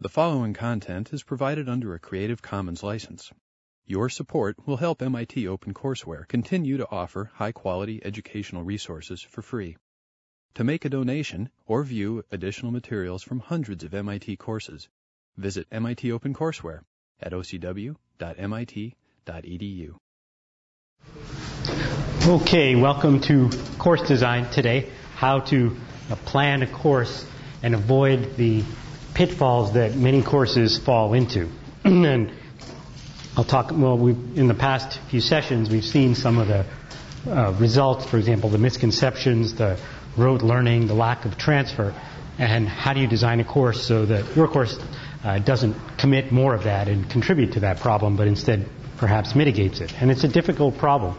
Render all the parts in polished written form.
The following content is provided under a Creative Commons license. Your support will help MIT OpenCourseware continue to offer high-quality educational resources for free. To make a donation or view additional materials from hundreds of MIT courses, visit MIT OpenCourseware at ocw.mit.edu. Okay, welcome to course design today, how to plan a course and avoid the pitfalls that many courses fall into. And I'll talk, in the past few sessions we've seen some of the results, for example, the misconceptions, the rote learning, the lack of transfer, and how do you design a course so that your course doesn't commit more of that and contribute to that problem, but instead perhaps mitigates it. And it's a difficult problem.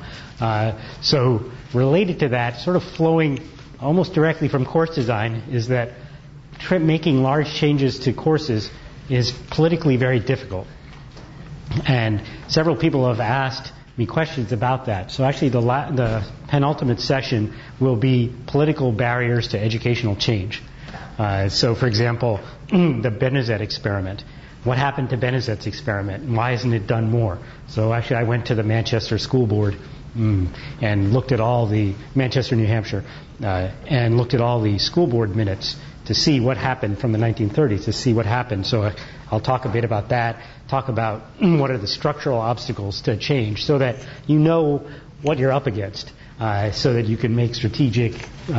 So related to that, sort of flowing almost directly from course design, is that making large changes to courses is politically very difficult. And several people have asked me questions about that. So actually the penultimate session will be political barriers to educational change. So for example, the Benezet experiment. What happened to Benezet's experiment, and why isn't it done more? So actually I went to the Manchester School Board and looked at all the, Manchester, New Hampshire, and looked at all the school board minutes to see what happened from the 1930s, to see what happened. So I'll talk a bit about that, talk about what are the structural obstacles to change so that you know what you're up against, so that you can make strategic,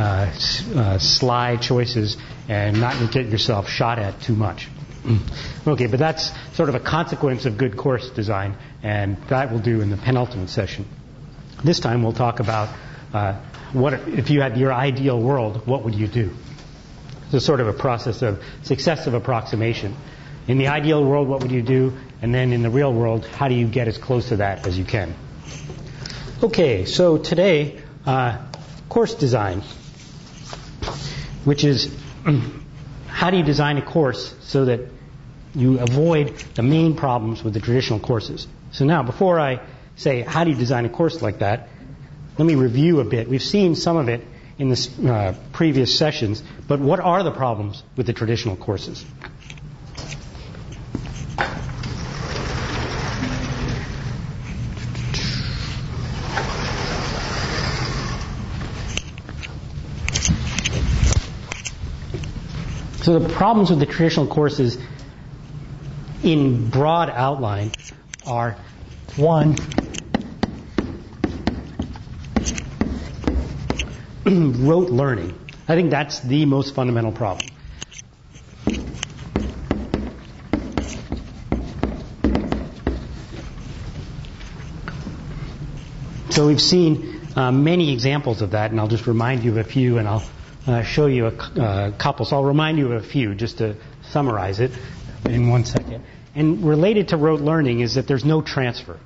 sly choices and not get yourself shot at too much. Okay, but that's sort of a consequence of good course design, and that we'll do in the penultimate session. This time we'll talk about what if you had your ideal world, what would you do? It's sort of a process of successive approximation. In the ideal world, what would you do? And then in the real world, how do you get as close to that as you can? Okay, so today, course design, which is how do you design a course so that you avoid the main problems with the traditional courses. So now, before I say how do you design a course like that, let me review a bit. We've seen some of it in the previous sessions, but what are the problems with the traditional courses? So the problems with the traditional courses in broad outline are, one, rote learning. I think that's the most fundamental problem. So we've seen many examples of that, and I'll just remind you of a few, and I'll show you a couple. So I'll remind you of a few just to summarize it in 1 second. And related to rote learning is that there's no transfer.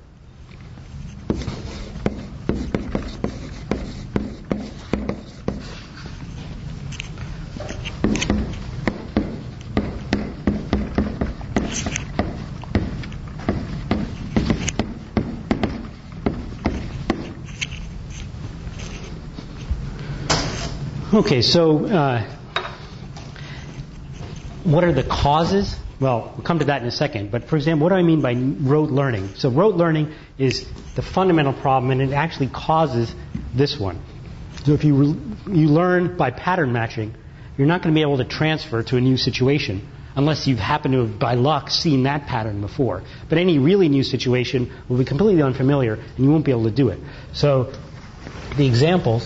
Okay, so what are the causes? Well, we'll come to that in a second. But for example, what do I mean by rote learning? So rote learning is the fundamental problem, and it actually causes this one. So if you learn by pattern matching, you're not going to be able to transfer to a new situation unless you've happened to have, by luck, seen that pattern before. But any really new situation will be completely unfamiliar, and you won't be able to do it. So the examples.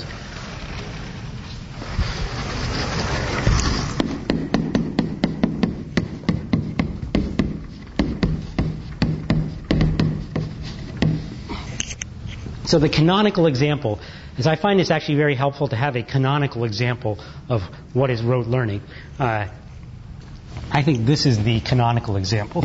So the canonical example is, I find it's actually very helpful to have a canonical example of what is rote learning. I think this is the canonical example.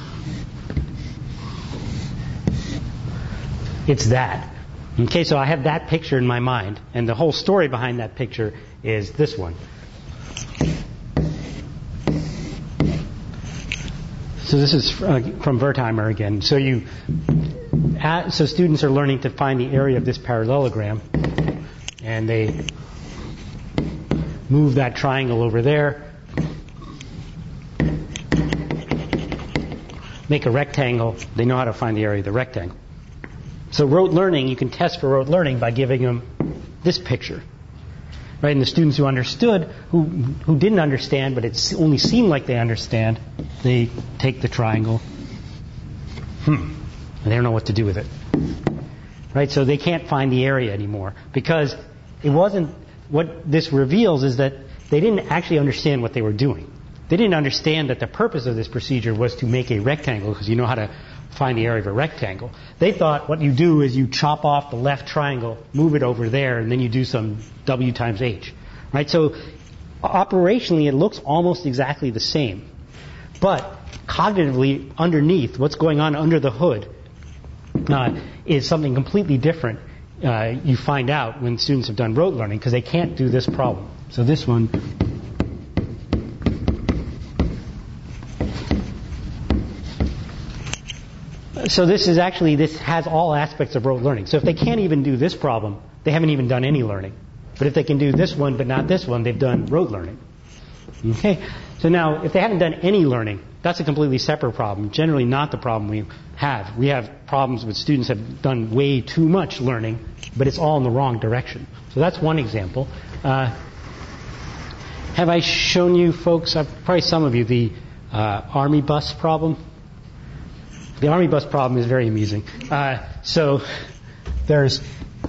It's that. Okay, so I have that picture in my mind, and the whole story behind that picture is this one. So this is from Wertheimer again. So students are learning to find the area of this parallelogram, and they move that triangle over there, make a rectangle, they know how to find the area of the rectangle. So rote learning, you can test for rote learning by giving them this picture. Right? And the students who understood, who didn't understand, but it only seemed like they understand, they take the triangle. And they don't know what to do with it. Right? So they can't find the area anymore. Because it wasn't, what this reveals is that they didn't actually understand what they were doing. They didn't understand that the purpose of this procedure was to make a rectangle, because you know how to find the area of a rectangle. They thought what you do is you chop off the left triangle, move it over there, and then you do some W times H. Right? So operationally, it looks almost exactly the same. But cognitively, underneath, what's going on under the hood is something completely different. You find out when students have done rote learning, because they can't do this problem. So this one. So this has all aspects of rote learning. So if they can't even do this problem, they haven't even done any learning. But if they can do this one but not this one, they've done rote learning. Okay? So now, if they haven't done any learning, that's a completely separate problem. Generally not the problem we have. We have problems with students have done way too much learning, but it's all in the wrong direction. So that's one example. Have I shown you folks, probably some of you, the Army bus problem? The Army bus problem is very amusing. So there are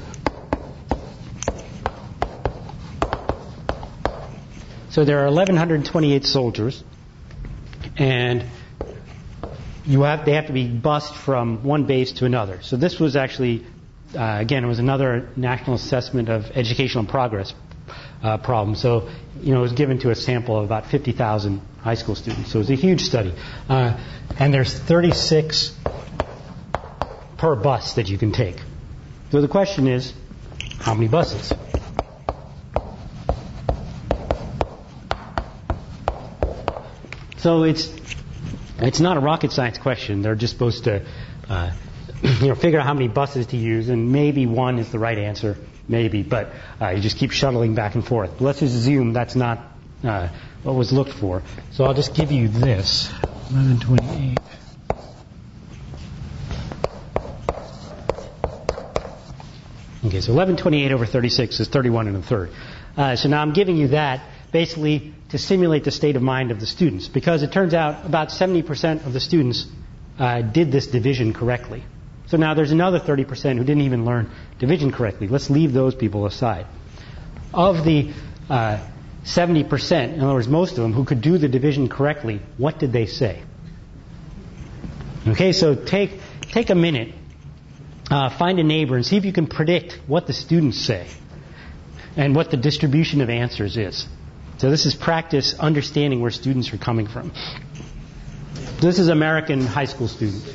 1,128 soldiers, and they have to be bused from one base to another. So this was actually, again, it was another National Assessment of Educational Progress problem. So, it was given to a sample of about 50,000 high school students. So it was a huge study. And there's 36 per bus that you can take. So the question is, how many buses? So it's not a rocket science question. They're just supposed to figure out how many buses to use, and maybe one is the right answer, maybe, but you just keep shuttling back and forth. But let's just assume that's not what was looked for. So I'll just give you this, 1128. Okay, so 1128 over 36 is 31 1/3. So now I'm giving you that basically to simulate the state of mind of the students, because it turns out about 70% of the students did this division correctly. So now there's another 30% who didn't even learn division correctly. Let's leave those people aside. Of the 70%, in other words, most of them who could do the division correctly, what did they say? Okay, so take a minute, find a neighbor, and see if you can predict what the students say and what the distribution of answers is. So this is practice understanding where students are coming from. This is American high school students.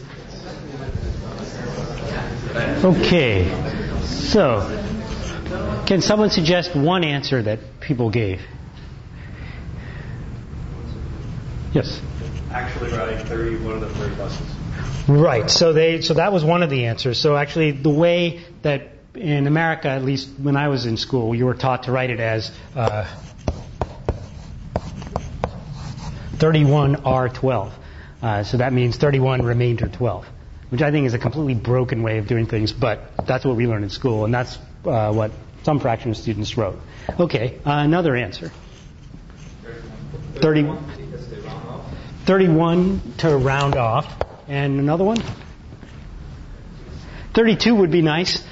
Okay, so can someone suggest one answer that people gave? Yes? Actually riding 31 of the 30 buses. Right, so that was one of the answers. So actually the way that in America, at least when I was in school, you were taught to write it as 31R12. So that means 31 remainder 12, which I think is a completely broken way of doing things, but that's what we learned in school, and that's what some fraction of students wrote. Okay, another answer. 31 to round off. And another one? 32 would be nice.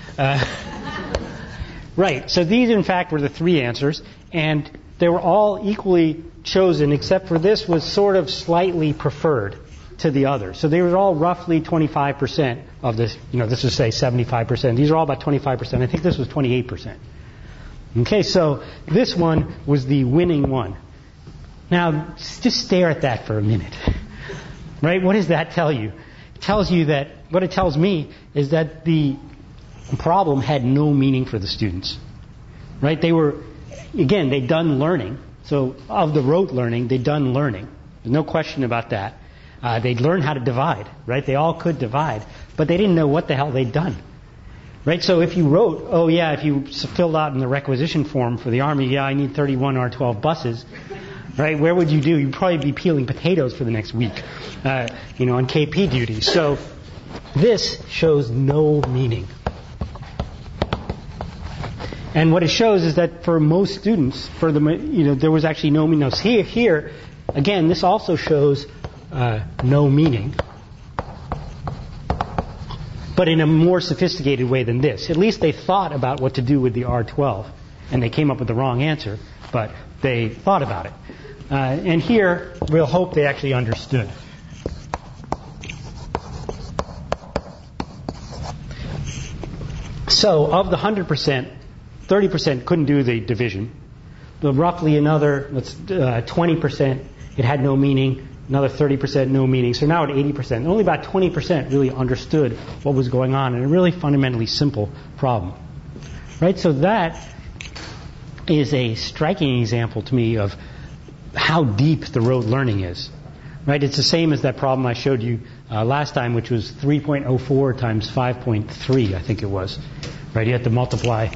Right, so these in fact were the three answers, and they were all equally chosen, except for this was sort of slightly preferred to the others. So they were all roughly 25% of this, this would say 75%. These are all about 25%. I think this was 28%. Okay, so this one was the winning one. Now, just stare at that for a minute. Right? What does that tell you? It tells you that, what it tells me is that the problem had no meaning for the students. Right? They'd done learning. So of the rote learning, they'd done learning. There's no question about that. They'd learned how to divide. Right? They all could divide. But they didn't know what the hell they'd done. Right? So if you wrote, if you filled out in the requisition form for the Army, I need 31 R12 buses, right? Where would you do? You'd probably be peeling potatoes for the next week, on KP duty. So this shows no meaning. And what it shows is that for most students, there was actually no meaning. Now, here, again, this also shows no meaning, but in a more sophisticated way than this. At least they thought about what to do with the R12, and they came up with the wrong answer, but they thought about it. And here, we'll hope they actually understood. So, of the 100%, 30% couldn't do the division. But roughly another 20%, it had no meaning. Another 30% no meaning. So now at 80%. Only about 20% really understood what was going on in a really fundamentally simple problem. Right? So that is a striking example to me of how deep the rote learning is. Right? It's the same as that problem I showed you last time, which was 3.04 times 5.3, I think it was. Right? You had to multiply.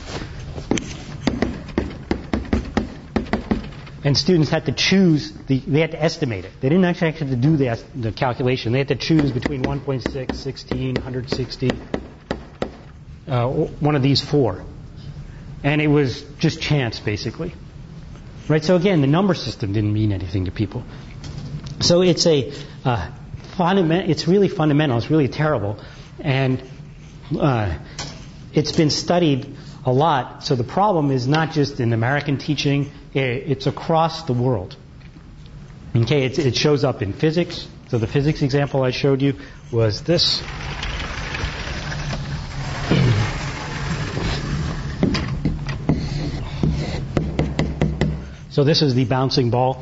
And students had to choose, they had to estimate it. They didn't actually have to do the calculation. They had to choose between 1.6, 16, 160, one of these four. And it was just chance, basically. Right? So again, the number system didn't mean anything to people. So it's it's really fundamental. It's really terrible. And it's been studied a lot. So the problem is not just in American teaching, it's across the world. Okay, it shows up in physics. So the physics example I showed you was this. So this is the bouncing ball.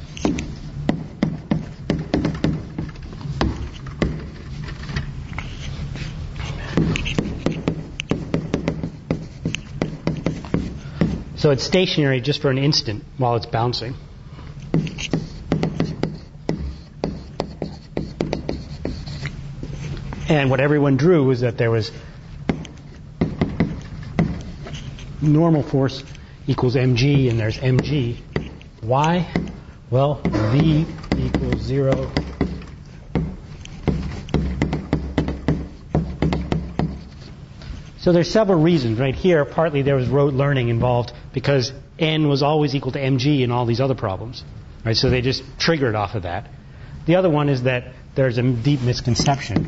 So it's stationary just for an instant while it's bouncing. And what everyone drew was that there was normal force equals mg, and there's mg. Why? Well, v equals 0. So there's several reasons. Right here, partly there was rote learning involved because n was always equal to mg in all these other problems. Right? So they just triggered off of that. The other one is that there's a deep misconception.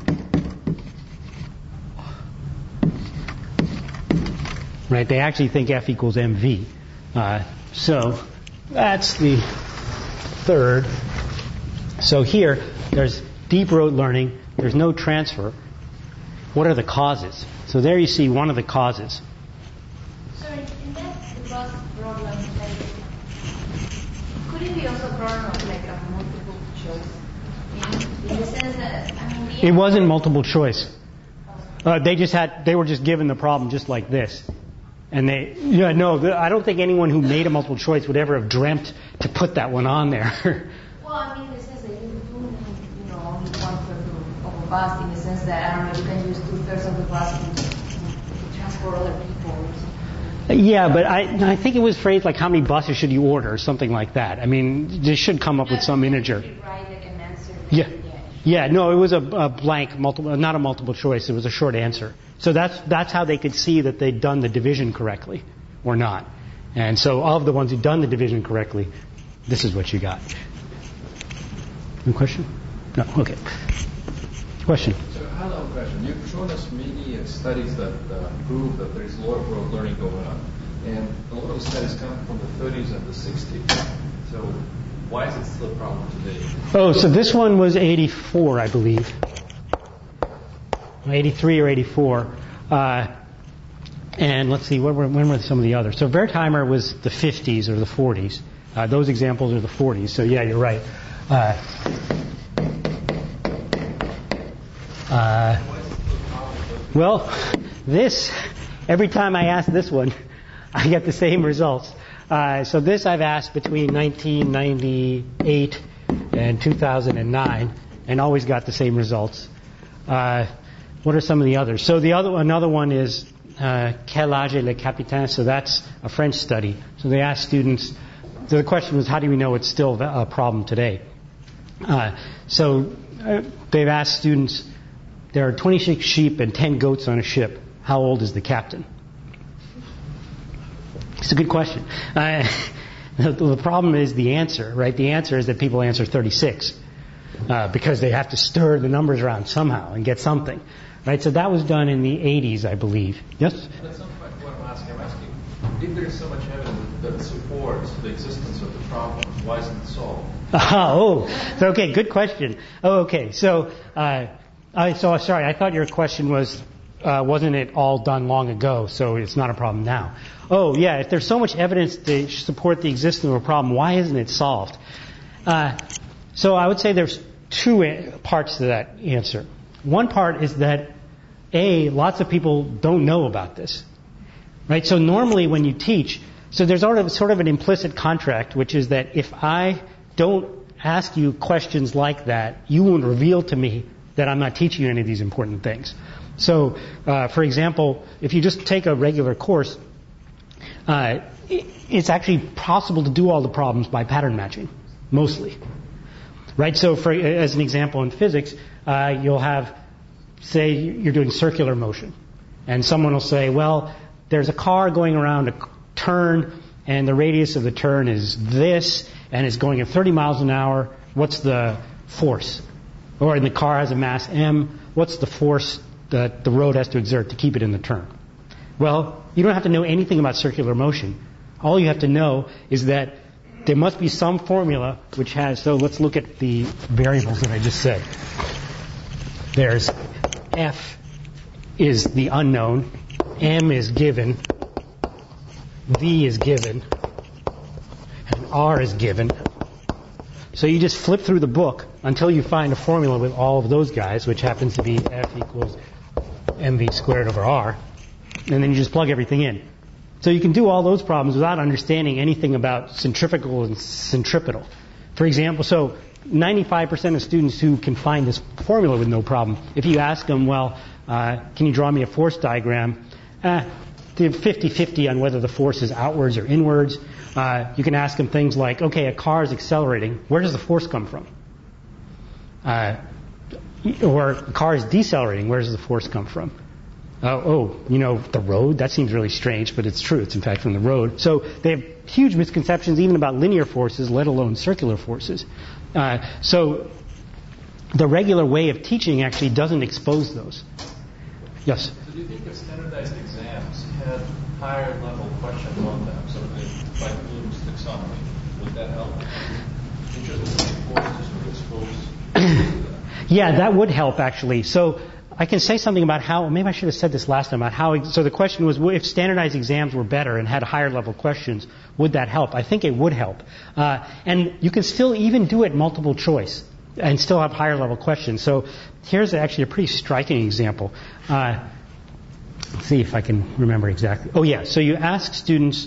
Right? They actually think F equals mv. So that's the third. So here, there's deep rote learning. There's no transfer. What are the causes? So there you see one of the causes. Sorry, in that bus problem, could it be also a problem of like a multiple choice? In the sense that, It wasn't multiple choice. They were just given the problem just like this. And I don't think anyone who made a multiple choice would ever have dreamt to put that one on there. Well, I mean, in the sense that you do, only 1/3 of a bus, in the sense that, I don't know, you can use 2/3 of the bus to transport other people or something. Yeah, but I think it was phrased like how many buses should you order or something like that. I mean, they should come up with some integer. Write like an answer. Yeah, no, it was a blank, not a multiple choice. It was a short answer. So that's how they could see that they'd done the division correctly or not. And so of the ones who'd done the division correctly, this is what you got. Any question? No, okay. Question? So I have a question. You've shown us many studies that prove that there is a lot of rote learning going on. And a lot of the studies come from the 30s and the 60s. So why is it still a problem today? Oh, so this one was 84, I believe. 83 or 84. And let's see, when were some of the others? So Wertheimer was the 50s or the 40s. Those examples are the 40s. So yeah, you're right. Well, every time I ask this one, I get the same results. So this I've asked between 1998 and 2009, and always got the same results. What are some of the others? So another one is Quel âge est le capitaine? So that's a French study. So they asked students So the question was, how do we know it's still a problem today? They've asked students, there are 26 sheep and 10 goats on a ship. How old is the captain? It's a good question. The problem is the answer, right? The answer is that people answer 36 because they have to stir the numbers around somehow and get something, right? So that was done in the 80s, I believe. Yes? That's not quite what I'm asking. I'm asking, if there's so much evidence that supports the existence of the problem, why isn't it solved? So okay, good question. Okay. So sorry, I thought your question was, wasn't it all done long ago, so it's not a problem now? Oh, yeah, if there's so much evidence to support the existence of a problem, why isn't it solved? So I would say there's two parts to that answer. One part is that, lots of people don't know about this. Right? So normally when you teach, so there's sort of an implicit contract, which is that if I don't ask you questions like that, you won't reveal to me that I'm not teaching you any of these important things. So, for example, if you just take a regular course, it's actually possible to do all the problems by pattern matching, mostly. Right? So, as an example in physics, you'll have, say, you're doing circular motion, and someone will say, well, there's a car going around a turn, and the radius of the turn is this, and it's going at 30 miles an hour. What's the force? Or the car has a mass m. What's the force that the road has to exert to keep it in the turn? Well, you don't have to know anything about circular motion. All you have to know is that there must be some formula which has, so let's look at the variables that I just said. There's F is the unknown, M is given, V is given, and R is given. So you just flip through the book until you find a formula with all of those guys, which happens to be F equals mv squared over R, and then you just plug everything in. So you can do all those problems without understanding anything about centrifugal and centripetal. For example, so 95% of students who can find this formula with no problem, if you ask them, well, can you draw me a force diagram? They're 50-50 on whether the force is outwards or inwards. You can ask them things like, okay, a car is accelerating. Where does the force come from? Or a car is decelerating. Where does the force come from? The road? That seems really strange, but it's true. It's in fact from the road. So they have huge misconceptions even about linear forces, let alone circular forces. So the regular way of teaching actually doesn't expose those. Yes? So do you think if standardized exams had higher level questions on them, so like Bloom's taxonomy, would that help? Interested in forces to expose? Yeah, that would help actually. So I can say something about how, maybe I should have said this last time, about how, so the question was, if standardized exams were better and had higher level questions, would that help? I think it would help. And you can still even do it multiple choice and still have higher level questions. So here's actually a pretty striking example. Let's see if I can remember exactly. Oh yeah, so you ask students,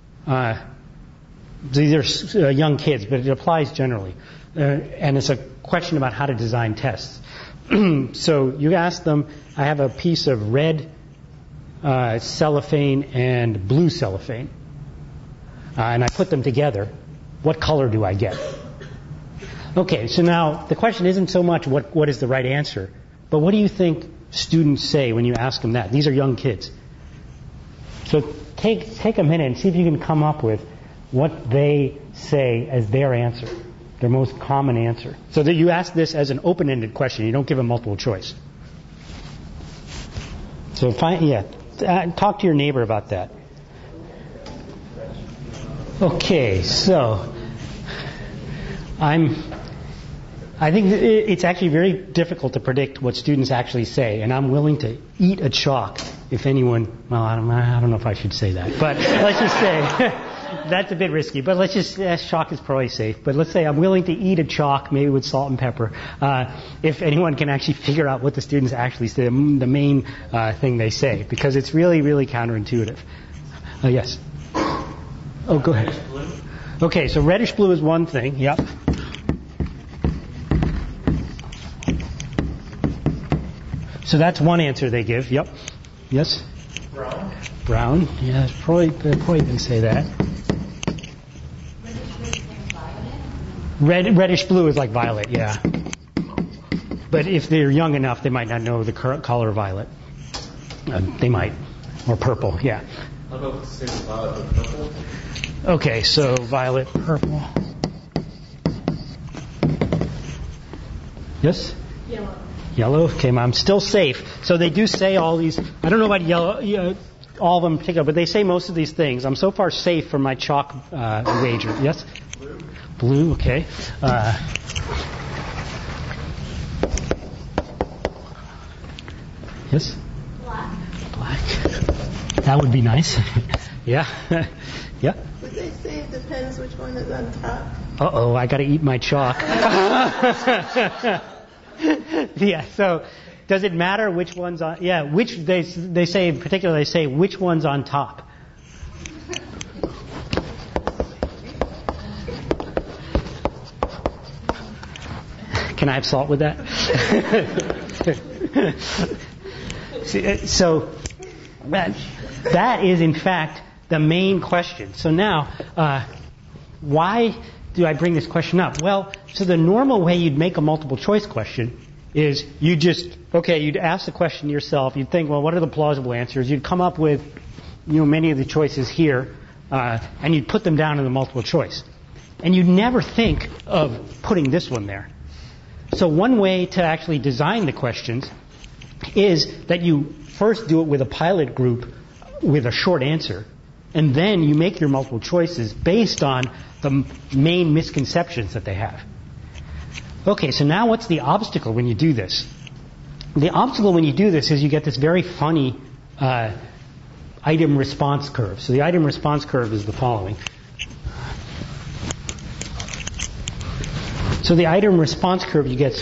these are young kids, but it applies generally. And it's a question about how to design tests. So you ask them, I have a piece of red cellophane and blue cellophane, and I put them together. What color do I get? Okay, so now the question isn't so much what is the right answer, but what do you think students say when you ask them that? These are young kids. So take a minute and see if you can come up with what they say as their answer. Their most common answer. So that you ask this as an open-ended question. You don't give them multiple choice. So talk to your neighbor about that. Okay, so I think it's actually very difficult to predict what students actually say, and I'm willing to eat a chalk if anyone. Well, I don't know if I should say that, but let's just say. That's a bit risky, but let's just, chalk is probably safe. But let's say I'm willing to eat a chalk, maybe with salt and pepper, if anyone can actually figure out what the students actually say, the main thing they say, because it's really, really counterintuitive. Yes? Oh, go ahead. Okay, so reddish blue is one thing, yep. So that's one answer they give, yep. Yes? Brown. Brown, yeah, probably can say that. Reddish blue is like violet, yeah. But if they're young enough, they might not know the color violet. They might. Or purple, yeah. How about say violet or purple? Okay, so violet, purple. Yes? Yellow. Yellow? Okay, I'm still safe. So they do say all these, I don't know about yellow, all of them in particular, but they say most of these things. I'm so far safe from my chalk wager. Yes? Blue. Blue, okay. Yes? Black. Black. That would be nice. Yeah. Yeah. But they say it depends which one is on top. Uh-oh, I got to eat my chalk. Yeah, so does it matter which one's on? Yeah, which they say in particular, they say which one's on top. Can I have salt with that? So that is in fact the main question. So now, why do I bring this question up? Well, so the normal way you'd make a multiple choice question is you'd ask the question yourself. You'd think, well, what are the plausible answers? You'd come up with, many of the choices here, and you'd put them down in the multiple choice. And you'd never think of putting this one there. So one way to actually design the questions is that you first do it with a pilot group with a short answer, and then you make your multiple choices based on the main misconceptions that they have. Okay, so now what's the obstacle when you do this? The obstacle when you do this is you get this very funny item response curve. So the item response curve is the following. So the item response curve you get,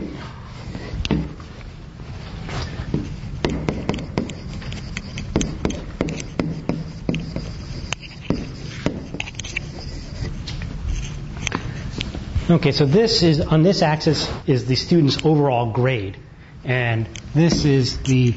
okay, so this is, on this axis is the student's overall grade. And this is the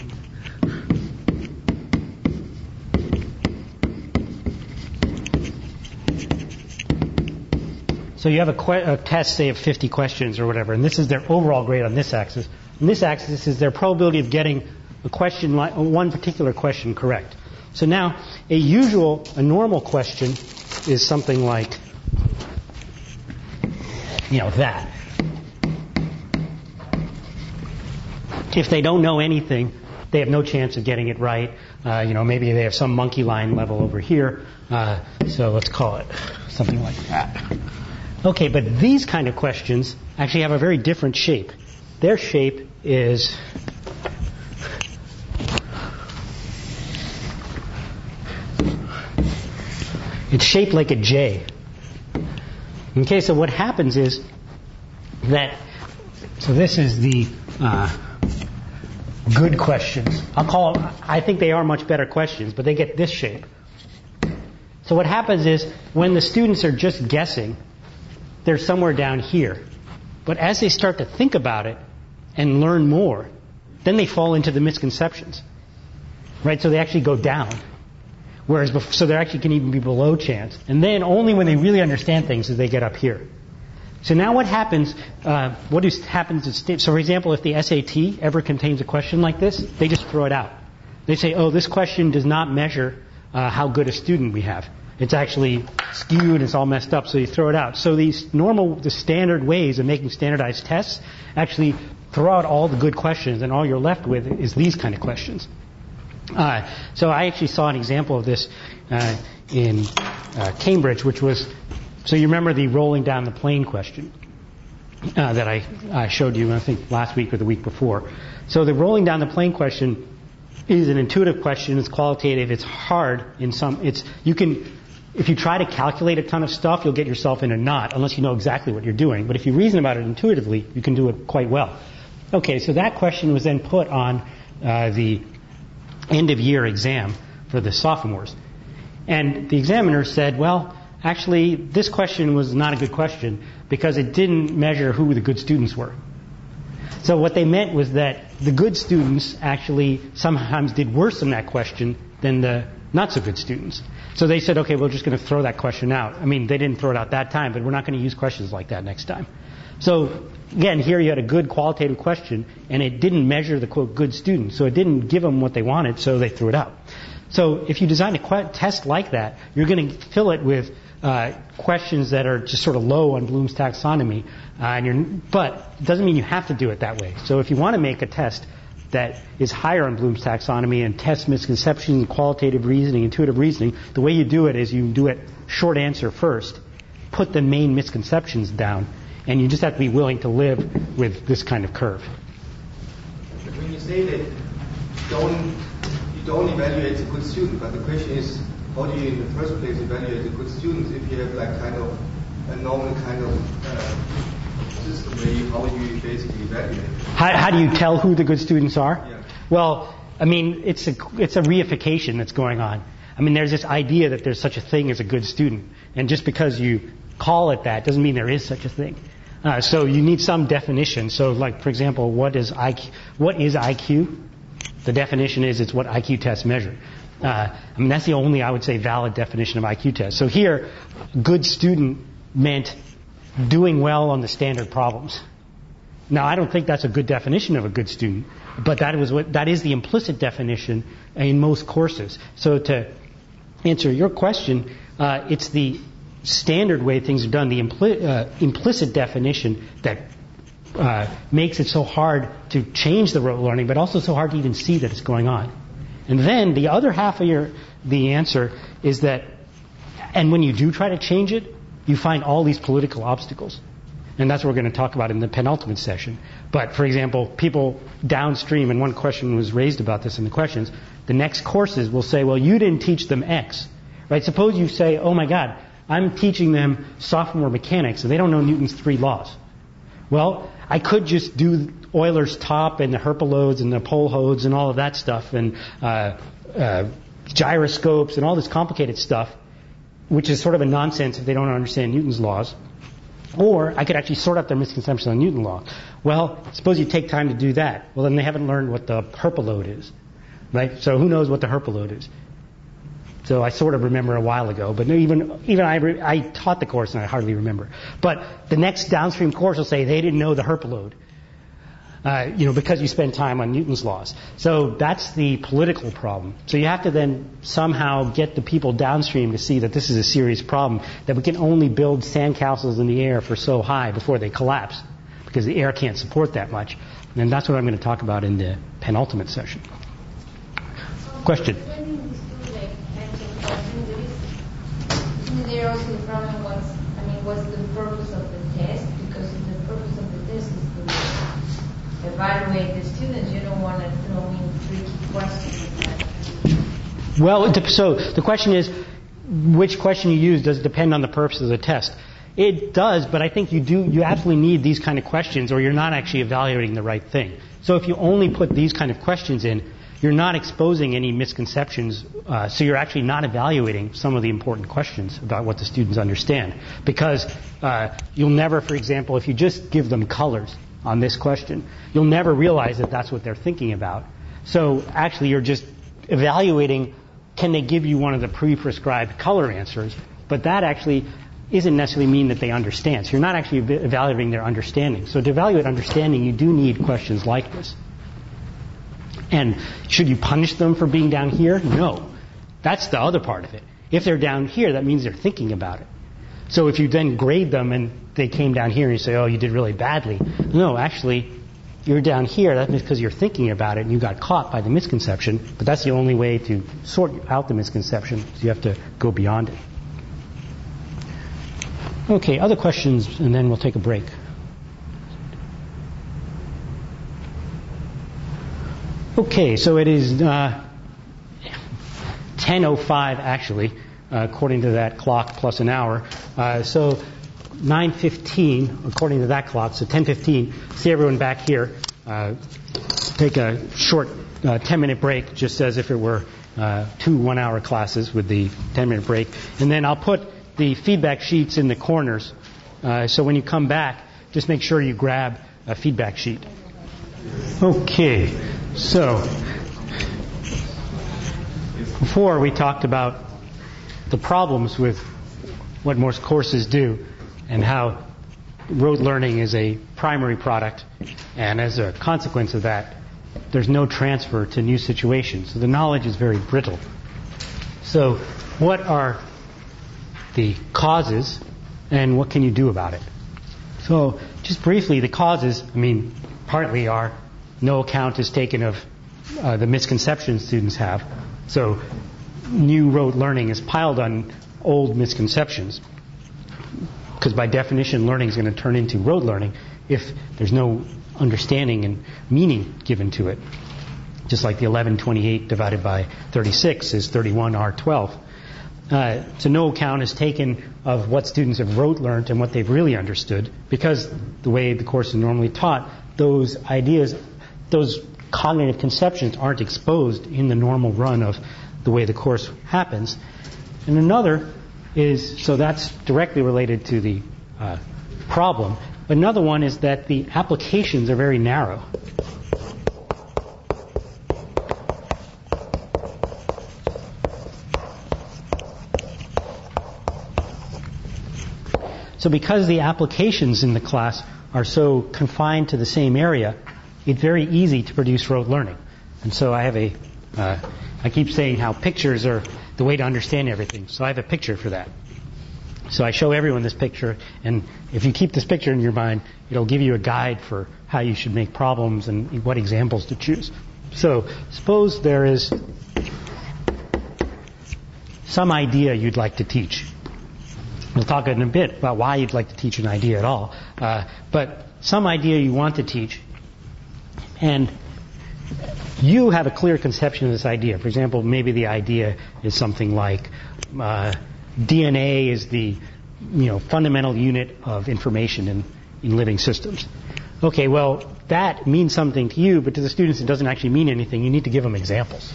so you have a test, say, of 50 questions or whatever, and this is their overall grade on this axis. And this axis is their probability of getting one particular question correct. So now, a normal question is something like, that. If they don't know anything, they have no chance of getting it right. Maybe they have some monkey line level over here. So let's call it something like that. Okay, but these kind of questions actually have a very different shape. Their shape is it's shaped like a J. Okay, so what happens is that, so this is the good questions. I think they are much better questions, but they get this shape. So what happens is when the students are just guessing, they're somewhere down here. But as they start to think about it and learn more, then they fall into the misconceptions. Right? So they actually go down. So they actually can even be below chance. And then only when they really understand things do they get up here. So now what happens, so for example, if the SAT ever contains a question like this, they just throw it out. They say, this question does not measure how good a student we have. It's actually skewed, it's all messed up, so you throw it out. So the standard ways of making standardized tests actually throw out all the good questions, and all you're left with is these kind of questions. So I actually saw an example of this in Cambridge, which was, so you remember the rolling down the plane question that I showed you, I think, last week or the week before. So the rolling down the plane question is an intuitive question. It's qualitative. It's hard if you try to calculate a ton of stuff, you'll get yourself in a knot unless you know exactly what you're doing. But if you reason about it intuitively, you can do it quite well. Okay, so that question was then put on the end-of-year exam for the sophomores. And the examiner said, well, actually, this question was not a good question because it didn't measure who the good students were. So what they meant was that the good students actually sometimes did worse in that question than the not so good students. So they said, okay, we're just going to throw that question out. I mean, they didn't throw it out that time, but we're not going to use questions like that next time. So again, here you had a good qualitative question, and it didn't measure the, quote, good student. So it didn't give them what they wanted, so they threw it out. So if you design a test like that, you're going to fill it with questions that are just sort of low on Bloom's taxonomy, but it doesn't mean you have to do it that way. So if you want to make a test that is higher on Bloom's taxonomy and tests misconceptions, qualitative reasoning, intuitive reasoning, the way you do it is you do it short answer first, put the main misconceptions down, and you just have to be willing to live with this kind of curve. But when you say that you don't evaluate a good student, but the question is, how do you in the first place evaluate a good student if you have like kind of a normal kind of system where how do you basically evaluate? How do you tell who the good students are? Yeah. Well, I mean, it's a reification that's going on. I mean, there's this idea that there's such a thing as a good student, and just because you call it that doesn't mean there is such a thing. So you need some definition. So, like, for example, what is IQ? The definition is it's what IQ tests measure. I mean, that's the only, I would say, valid definition of IQ test. So here, good student meant doing well on the standard problems. Now, I don't think that's a good definition of a good student, but that is the implicit definition in most courses. So to answer your question, it's the standard way things are done, the implicit definition that makes it so hard to change the rote learning, but also so hard to even see that it's going on. And then the other half of the answer is that, and when you do try to change it, you find all these political obstacles. And that's what we're going to talk about in the penultimate session. But, for example, people downstream, and one question was raised about this in the questions, the next courses will say, well, you didn't teach them X. Right? Suppose you say, oh my God, I'm teaching them sophomore mechanics, and they don't know Newton's 3 laws. Well, I could just do Euler's top and the Herpolodes and the Polhodes and all of that stuff and gyroscopes and all this complicated stuff, which is sort of a nonsense if they don't understand Newton's laws. Or I could actually sort out their misconceptions on Newton law. Well, suppose you take time to do that. Well, then they haven't learned what the Herpolode is, right? So who knows what the Herpolode is? So I sort of remember a while ago, but even I taught the course and I hardly remember. But the next downstream course will say they didn't know the Herpolode, because you spend time on Newton's laws. So that's the political problem. So you have to then somehow get the people downstream to see that this is a serious problem, that we can only build sandcastles in the air for so high before they collapse, because the air can't support that much. And that's what I'm going to talk about in the penultimate session. Question? There also the problem what's the purpose of the test? Because if the purpose of the test is to evaluate the students, you don't want to throw in tricky questions. Well, so the question is, which question you use does depend on the purpose of the test. It does, but I think you absolutely need these kind of questions, or you're not actually evaluating the right thing. So if you only put these kind of questions in, you're not exposing any misconceptions, so you're actually not evaluating some of the important questions about what the students understand. Because you'll never, for example, if you just give them colors on this question, you'll never realize that that's what they're thinking about. So actually you're just evaluating, can they give you one of the pre-prescribed color answers, but that actually isn't necessarily mean that they understand. So you're not actually evaluating their understanding. So to evaluate understanding, you do need questions like this. And should you punish them for being down here? No. That's the other part of it. If they're down here, that means they're thinking about it. So if you then grade them and they came down here and you say, oh, you did really badly. No, actually, you're down here. That's because you're thinking about it and you got caught by the misconception. But that's the only way to sort out the misconception. So you have to go beyond it. Okay, other questions, and then we'll take a break. Okay, so it is 10:05 actually, according to that clock, plus an hour. So 9:15, according to that clock, so 10:15. See everyone back here. Take a short 10-minute break, just as if it were 2 one-hour classes with the 10-minute break. And then I'll put the feedback sheets in the corners. So when you come back, just make sure you grab a feedback sheet. Okay. So, Before, we talked about the problems with what most courses do and how rote learning is a primary product, and as a consequence of that, there's no transfer to new situations. So the knowledge is very brittle. So what are the causes and what can you do about it? So just briefly, the causes, partly are no account is taken of the misconceptions students have. So new rote learning is piled on old misconceptions, because by definition learning is going to turn into rote learning if there's no understanding and meaning given to it. Just like the 1128 divided by 36 is 31R12. So no account is taken of what students have rote learned and what they've really understood, because the way the course is normally taught, those ideas, those cognitive conceptions aren't exposed in the normal run of the way the course happens. And another is, so that's directly related to the problem, but another one is that the applications are very narrow. So because the applications in the class are so confined to the same area, it's very easy to produce rote learning. And so I have I keep saying how pictures are the way to understand everything. So I have a picture for that. So I show everyone this picture, and if you keep this picture in your mind, it'll give you a guide for how you should make problems and what examples to choose. So suppose there is some idea you'd like to teach. We'll talk in a bit about why you'd like to teach an idea at all. But some idea you want to teach, and you have a clear conception of this idea. For example, maybe the idea is something like DNA is the fundamental unit of information in living systems. Okay, well, that means something to you, but to the students it doesn't actually mean anything. You need to give them examples.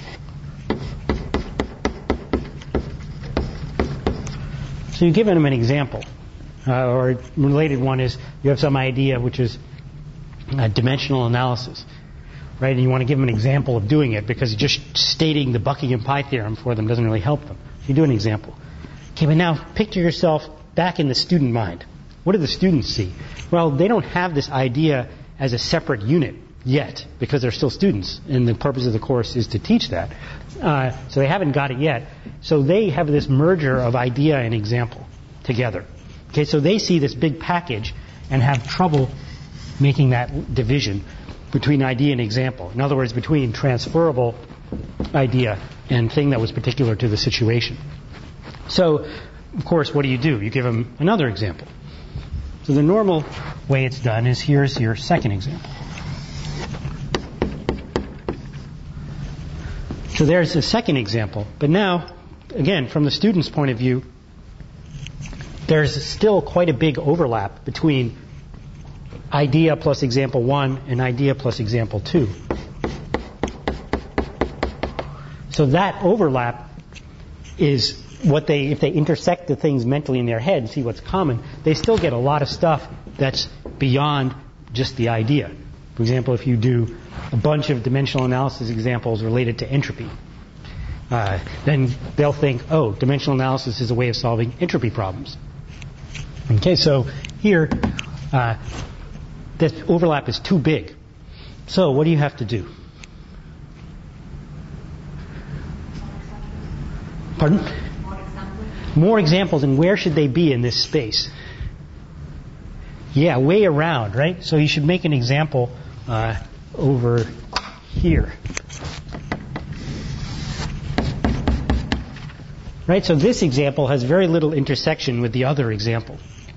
So you give them an example. Or a related one is you have some idea which is dimensional analysis. Right? And you want to give them an example of doing it, because just stating the Buckingham Pi theorem for them doesn't really help them. So you do an example. Okay, but now picture yourself back in the student mind. What do the students see? Well, they don't have this idea as a separate unit yet, because they're still students, and the purpose of the course is to teach that. So they haven't got it yet. So they have this merger of idea and example together. Okay, so they see this big package and have trouble making that division between idea and example. In other words, between transferable idea and thing that was particular to the situation. So, of course, what do? You give them another example. So the normal way it's done is here's your second example. So there's a second example. But now, again, from the student's point of view, there's still quite a big overlap between idea plus example 1 and idea plus example 2. So that overlap is what if they intersect the things mentally in their head and see what's common, they still get a lot of stuff that's beyond just the idea. For example, if you do a bunch of dimensional analysis examples related to entropy, then they'll think, oh, dimensional analysis is a way of solving entropy problems. Okay, so here, this overlap is too big. So what do you have to do? Pardon? More examples, and where should they be in this space? Yeah, way around, right? So you should make an example over here. Right, so this example has very little intersection with the other example.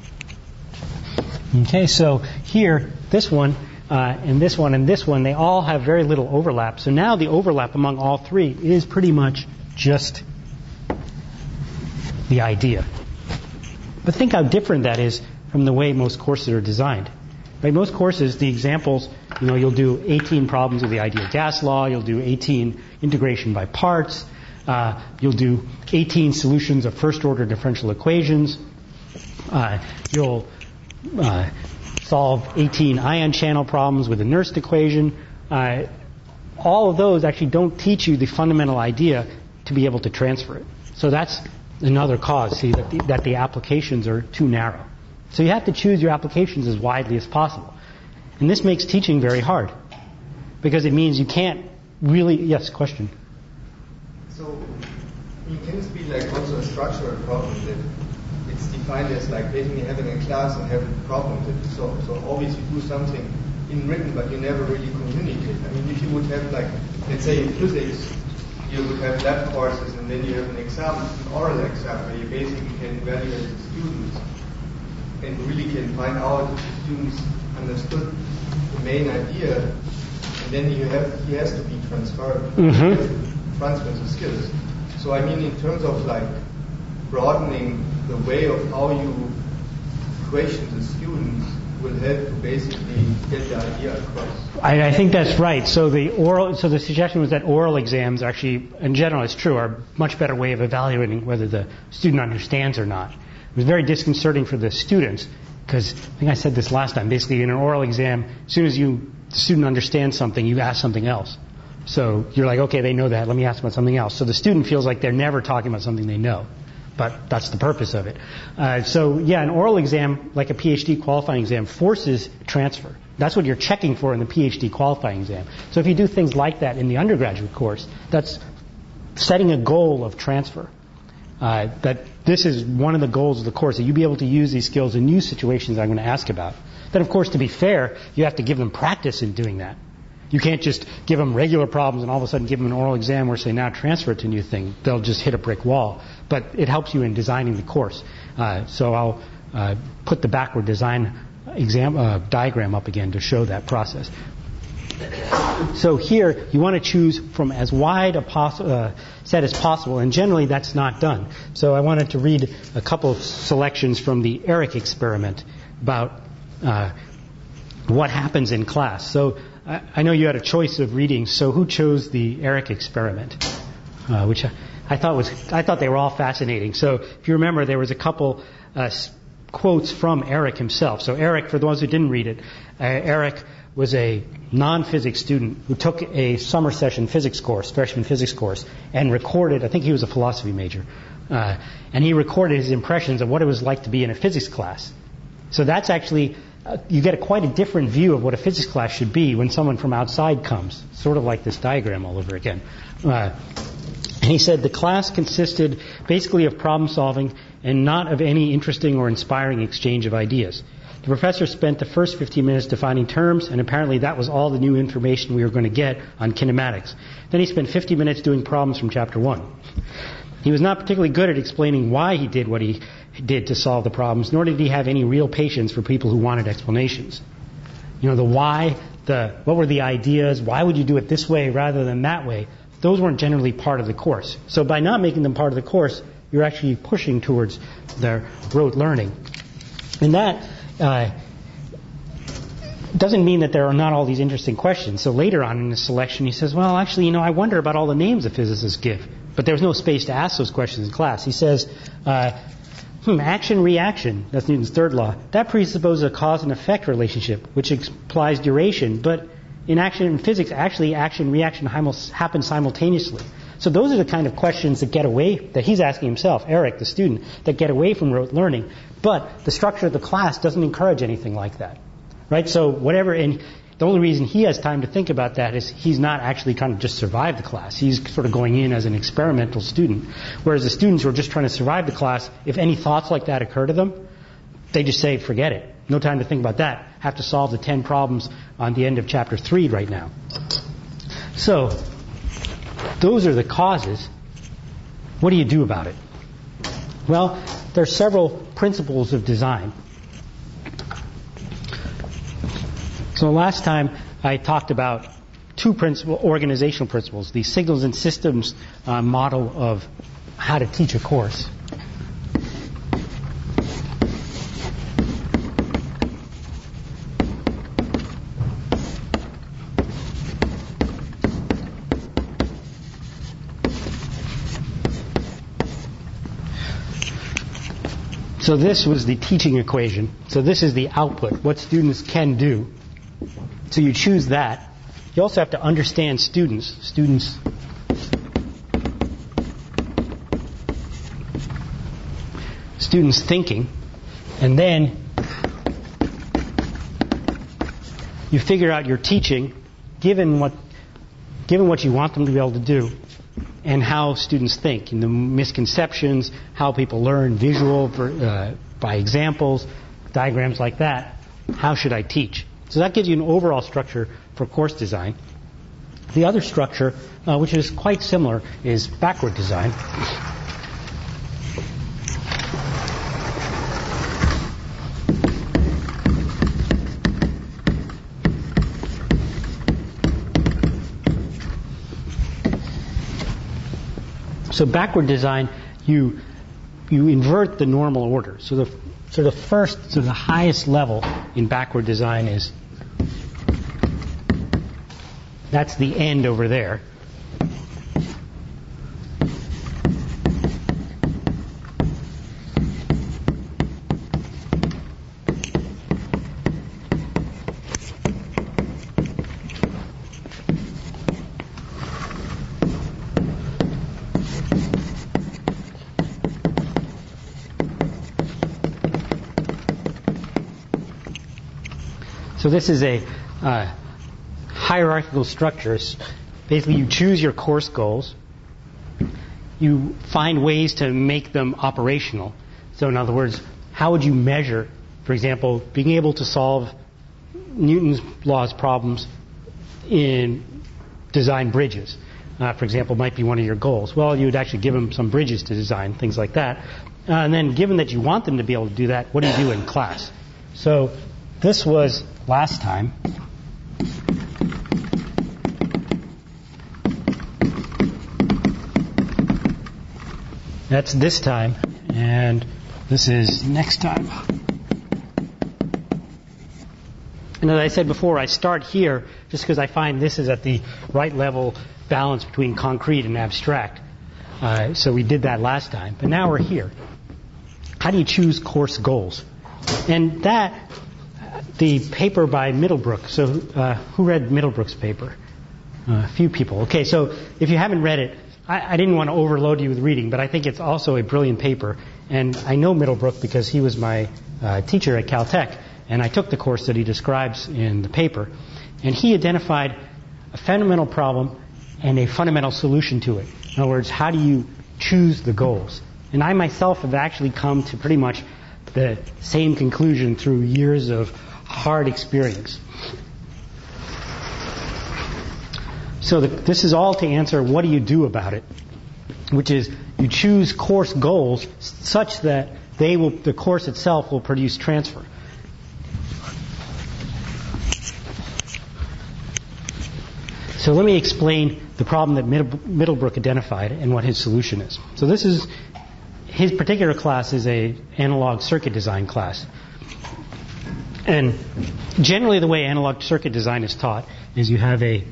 Okay, so here, this one, and this one, and this one, they all have very little overlap. So now the overlap among all three is pretty much just the idea. But think how different that is from the way most courses are designed. Right, most courses, the examples, you'll do 18 problems with the ideal gas law, you'll do 18 integration by parts, you'll do 18 solutions of first-order differential equations, you'll solve 18 ion channel problems with the Nernst equation. All of those actually don't teach you the fundamental idea to be able to transfer it. So that's another cause, see, that the applications are too narrow. So you have to choose your applications as widely as possible. And this makes teaching very hard, because it means you can't really... Yes, question? So, can this be like also a structural problem that it's defined as like basically having a class and having a problem that you solve? So always you do something in written, but you never really communicate. I mean, if you would have like, let's say in physics, you would have lab courses and then you have an exam, an oral exam, where you basically can evaluate the students and really can find out if the students understood the main idea, and then he has to be transferred, transfer the skills. So I mean, in terms of like broadening the way of how you question the students will help to basically get the idea across. I think that's right. So the suggestion was that oral exams actually, in general, it's true, are a much better way of evaluating whether the student understands or not. It was very disconcerting for the students, because I think I said this last time. Basically, in an oral exam, as soon as the student understands something, you ask something else. So you're like, okay, they know that, let me ask about something else. So the student feels like they're never talking about something they know. But that's the purpose of it. An oral exam, like a PhD qualifying exam, forces transfer. That's what you're checking for in the PhD qualifying exam. So if you do things like that in the undergraduate course, that's setting a goal of transfer. That this is one of the goals of the course, that you be able to use these skills in new situations I'm going to ask about. Then, of course, to be fair, you have to give them practice in doing that. You can't just give them regular problems and all of a sudden give them an oral exam where say, now transfer it to a new thing. They'll just hit a brick wall. But it helps you in designing the course. So I'll put the backward design diagram up again to show that process. So here, you want to choose from as wide a set as possible, and generally that's not done. So I wanted to read a couple of selections from the Eric experiment about what happens in class. So I know you had a choice of readings, so who chose the Eric experiment? Which I thought they were all fascinating. So if you remember, there was a couple quotes from Eric himself. So Eric, for the ones who didn't read it, Eric was a non-physics student who took a summer session physics course, freshman physics course, and recorded, I think he was a philosophy major, and he recorded his impressions of what it was like to be in a physics class. So that's actually, you get quite a different view of what a physics class should be when someone from outside comes, sort of like this diagram all over again. And he said the class consisted basically of problem solving and not of any interesting or inspiring exchange of ideas. The professor spent the first 15 minutes defining terms, and apparently that was all the new information we were going to get on kinematics. Then he spent 50 minutes doing problems from chapter 1. He was not particularly good at explaining why he did what he did to solve the problems, nor did he have any real patience for people who wanted explanations. You know, the why, what were the ideas, why would you do it this way rather than that way, those weren't generally part of the course. So by not making them part of the course, you're actually pushing towards their rote learning. And that doesn't mean that there are not all these interesting questions. So later on in the selection, he says, well, actually, I wonder about all the names the physicists give. But there was no space to ask those questions in class. He says, action-reaction, that's Newton's third law, that presupposes a cause and effect relationship, which implies duration. But in physics, actually, action-reaction happen simultaneously. So those are the kind of questions that he's asking himself, Eric, the student, that get away from rote learning. But the structure of the class doesn't encourage anything like that. Right? So and the only reason he has time to think about that is he's not actually trying to just survive the class. He's sort of going in as an experimental student. Whereas the students who are just trying to survive the class, if any thoughts like that occur to them, they just say, forget it. No time to think about that. Have to solve the 10 problems on the end of chapter 3 right now. So, those are the causes. What do you do about it? Well, there are several principles of design. So last time I talked about two organizational principles, the signals and systems model of how to teach a course. So this was the teaching equation. So this is the output, what students can do. So you choose that. You also have to understand students. Students students' thinking, and then you figure out your teaching given what you want them to be able to do, and how students think, and the misconceptions, how people learn, visual by examples, diagrams like that. How should I teach? So that gives you an overall structure for course design. The other structure, which is quite similar, is backward design. So backward design, you invert the normal order. So the highest level in backward design is, that's the end over there. So this is a hierarchical structure. Basically, you choose your course goals. You find ways to make them operational. So in other words, how would you measure, for example, being able to solve Newton's laws problems in design bridges? For example, might be one of your goals. Well, you would actually give them some bridges to design, things like that. And then given that you want them to be able to do that, what do you do in class? So this was last time. That's this time, and this is next time. And as I said before, I start here just because I find this is at the right level balance between concrete and abstract. So we did that last time, but now we're here. How do you choose course goals? And that, the paper by Middlebrook. So who read Middlebrook's paper? A few people. Okay, so if you haven't read it, I didn't want to overload you with reading, but I think it's also a brilliant paper. And I know Middlebrook because he was my teacher at Caltech, and I took the course that he describes in the paper. And he identified a fundamental problem and a fundamental solution to it. In other words, how do you choose the goals? And I myself have actually come to pretty much the same conclusion through years of hard experience. So this is all to answer what do you do about it, which is you choose course goals such that the course itself will produce transfer. So let me explain the problem that Middlebrook identified and what his solution is. So this is, his particular class is a analog circuit design class. And generally the way analog circuit design is taught is you have a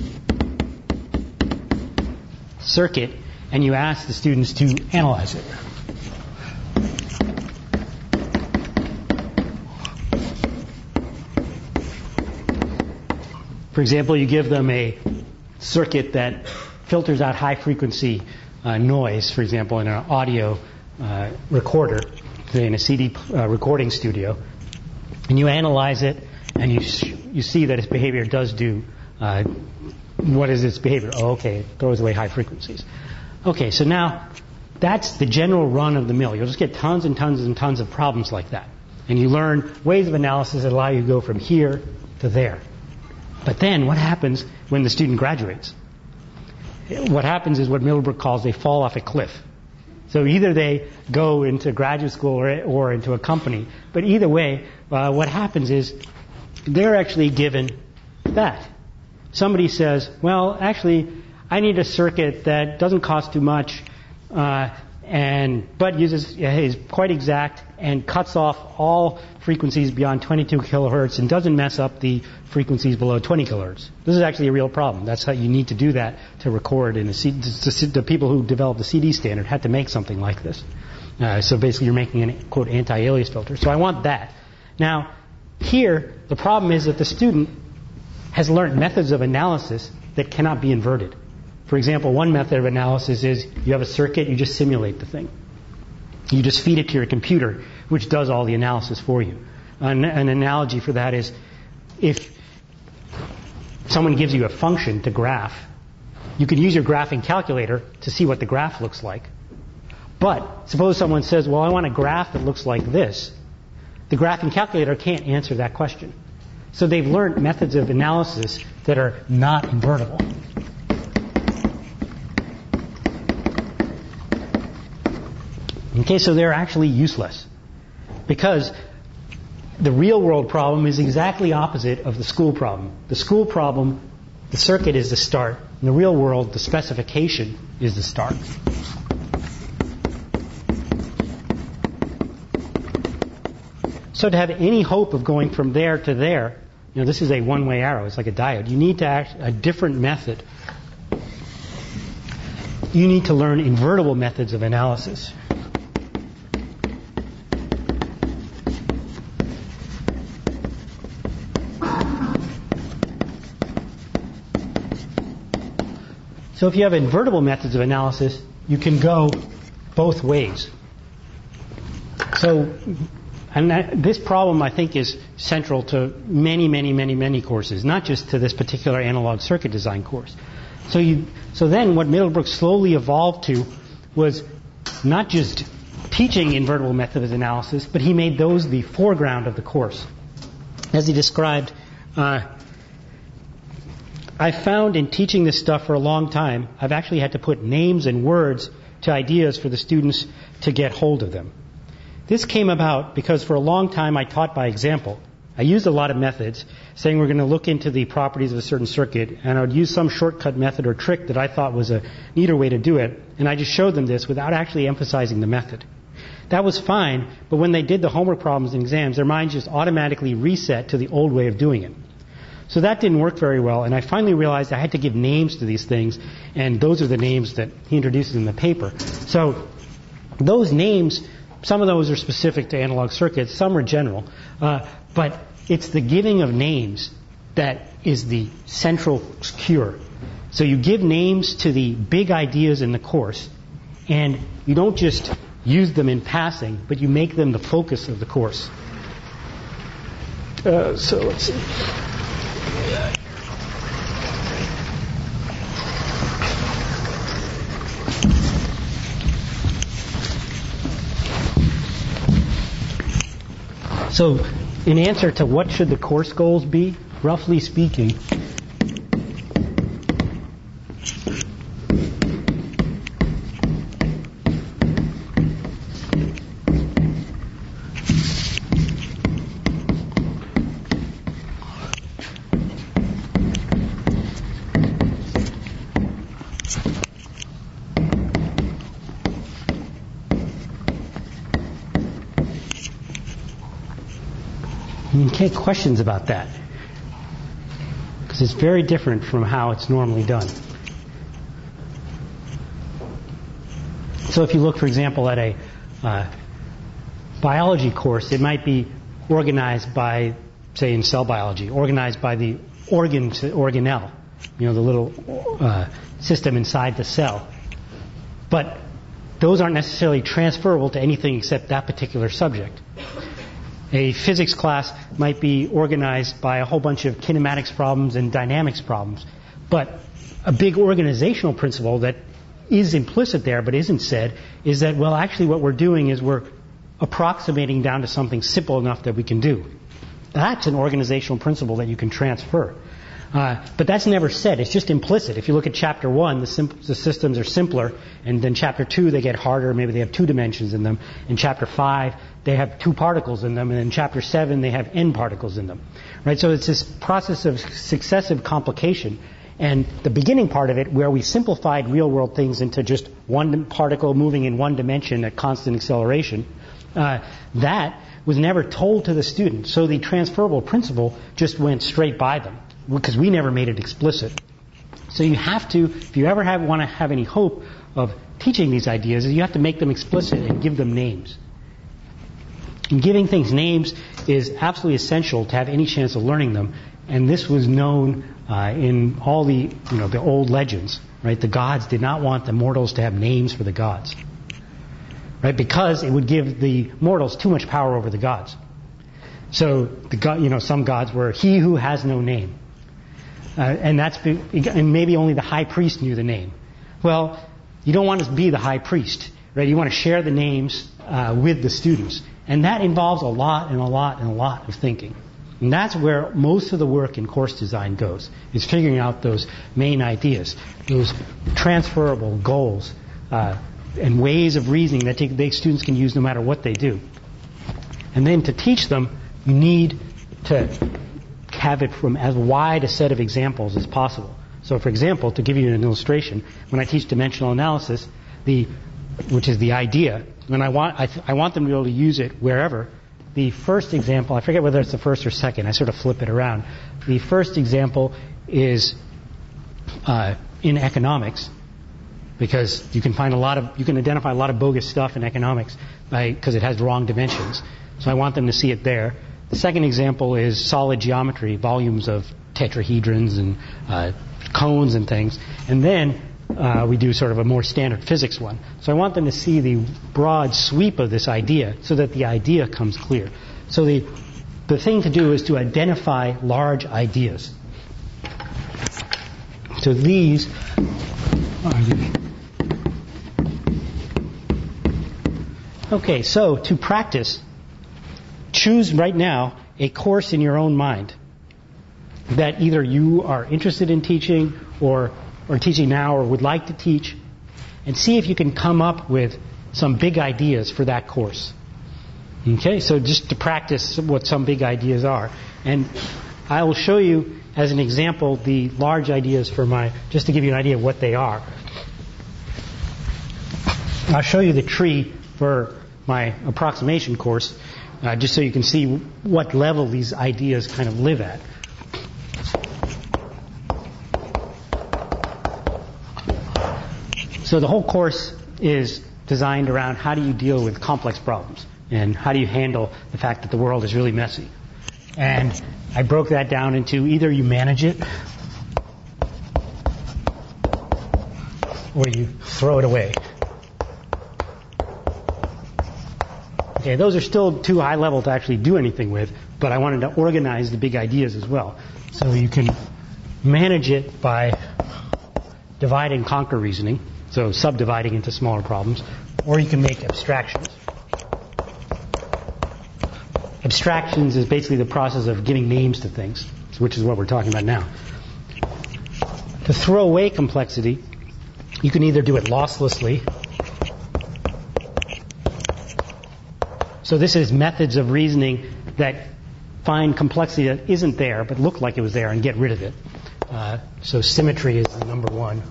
circuit and you ask the students to analyze it. For example, you give them a circuit that filters out high frequency noise, for example, in an audio recorder, say in a CD recording studio, and you analyze it and you see that its behavior does do what is its behavior? Oh, okay, it throws away high frequencies. Okay, so now that's the general run of the mill. You'll just get tons and tons and tons of problems like that. And you learn ways of analysis that allow you to go from here to there. But then what happens when the student graduates? What happens is what Middlebrook calls they fall off a cliff. So either they go into graduate school or into a company. But either way, what happens is they're actually given that. Somebody says, well, actually, I need a circuit that doesn't cost too much, but is quite exact and cuts off all frequencies beyond 22 kilohertz and doesn't mess up the frequencies below 20 kilohertz. This is actually a real problem. That's how you need to do that to record in a CD. The people who developed the CD standard had to make something like this. So basically, you're making an quote anti-alias filter. So I want that. Now, here the problem is that the student has learned methods of analysis that cannot be inverted. For example, one method of analysis is you have a circuit, you just simulate the thing. You just feed it to your computer, which does all the analysis for you. An analogy for that is if someone gives you a function to graph, you could use your graphing calculator to see what the graph looks like. But suppose someone says, well, I want a graph that looks like this. The graphing calculator can't answer that question. So they've learned methods of analysis that are not invertible. Okay, so they're actually useless. Because the real world problem is exactly opposite of the school problem. The school problem, the circuit is the start. In the real world, the specification is the start. So to have any hope of going from there to there, this is a one-way arrow. It's like a diode. You need to act a different method. You need to learn invertible methods of analysis. So if you have invertible methods of analysis, you can go both ways. So, this problem, I think, is central to many courses, not just to this particular analog circuit design course. So then what Middlebrook slowly evolved to was not just teaching invertible methods of analysis, but he made those the foreground of the course. As he described, I found in teaching this stuff for a long time, I've actually had to put names and words to ideas for the students to get hold of them. This came about because for a long time I taught by example. I used a lot of methods, saying we're going to look into the properties of a certain circuit, and I would use some shortcut method or trick that I thought was a neater way to do it, and I just showed them this without actually emphasizing the method. That was fine, but when they did the homework problems and exams, their minds just automatically reset to the old way of doing it. So that didn't work very well, and I finally realized I had to give names to these things, and those are the names that he introduces in the paper. So those names, some of those are specific to analog circuits, some are general, but it's the giving of names that is the central cure. So you give names to the big ideas in the course, and you don't just use them in passing, but you make them the focus of the course. So let's see. So, in answer to what should the course goals be, roughly speaking, get questions about that, because it's very different from how it's normally done. So if you look, for example, at a biology course, it might be organized by, say in cell biology, organized by the organelle, the little system inside the cell. But those aren't necessarily transferable to anything except that particular subject. A physics class might be organized by a whole bunch of kinematics problems and dynamics problems. But a big organizational principle that is implicit there but isn't said is that, well, actually what we're doing is we're approximating down to something simple enough that we can do. That's an organizational principle that you can transfer. But that's never said. It's just implicit. If you look at Chapter 1, the systems are simpler, and then Chapter 2, they get harder. Maybe they have 2 dimensions in them. In Chapter 5, they have 2 particles in them. And in Chapter 7, they have n particles in them. Right? So it's this process of successive complication. And the beginning part of it, where we simplified real-world things into just one particle moving in one dimension at constant acceleration, that was never told to the student. So the transferable principle just went straight by them, because we never made it explicit. So you have to, if you ever want to have any hope of teaching these ideas, you have to make them explicit and give them names. And giving things names is absolutely essential to have any chance of learning them. And this was known in all the the old legends. Right? The gods did not want the mortals to have names for the gods. right? Because it would give the mortals too much power over the gods. So some gods were he who has no name, and maybe only the high priest knew the name. Well, you don't want to be the high priest, right? You want to share the names with the students, and that involves a lot of thinking. And that's where most of the work in course design goes, is figuring out those main ideas, those transferable goals, and ways of reasoning that the students can use no matter what they do. And then to teach them, you need to have it from as wide a set of examples as possible. So, for example, to give you an illustration, when I teach dimensional analysis, which is the idea, when I want them to be able to use it wherever. The first example, I forget whether it's the first or second, I sort of flip it around. The first example is in economics, because you can identify a lot of bogus stuff in economics because it has wrong dimensions. So I want them to see it there. The second example is solid geometry, volumes of tetrahedrons and cones and things. And then we do sort of a more standard physics one. So I want them to see the broad sweep of this idea so that the idea comes clear. So the thing to do is to identify large ideas. So these are Okay, so to practice, choose right now a course in your own mind that either you are interested in teaching or teaching now or would like to teach, and see if you can come up with some big ideas for that course. Okay, so just to practice what some big ideas are. And I will show you as an example the large ideas just to give you an idea of what they are. I'll show you the tree for my approximation course, just so you can see what level these ideas kind of live at. So the whole course is designed around how do you deal with complex problems and how do you handle the fact that the world is really messy. And I broke that down into either you manage it or you throw it away. Okay, those are still too high level to actually do anything with, but I wanted to organize the big ideas as well. So you can manage it by divide and conquer reasoning. So subdividing into smaller problems, or you can make abstractions. Abstractions is basically the process of giving names to things, which is what we're talking about now. To throw away complexity, you can either do it losslessly. So this is methods of reasoning that find complexity that isn't there but look like it was there and get rid of it. So symmetry is the number one.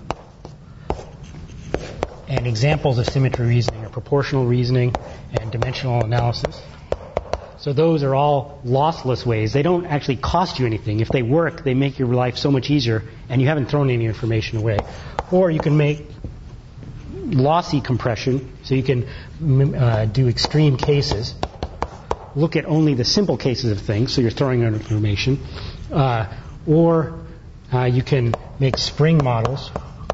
And examples of symmetry reasoning are proportional reasoning and dimensional analysis. So those are all lossless ways. They don't actually cost you anything. If they work, they make your life so much easier, and you haven't thrown any information away. Or you can make lossy compression, so you can do extreme cases. Look at only the simple cases of things, so you're throwing out information. Or you can make spring models.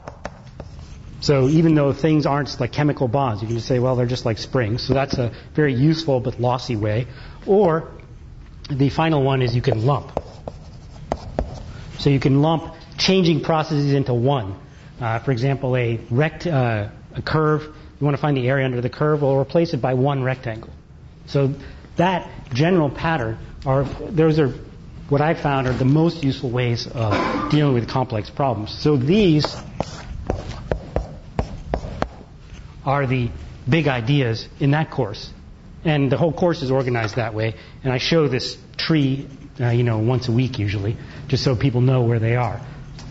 So even though things aren't like chemical bonds, you can just say, well, they're just like springs. So that's a very useful but lossy way. Or the final one is you can lump. So you can lump changing processes into one. For example, a curve, you want to find the area under the curve, well, replace it by one rectangle. So that general pattern, those are what I found are the most useful ways of dealing with complex problems. So these are the big ideas in that course. And the whole course is organized that way. And I show this tree, once a week usually, just so people know where they are.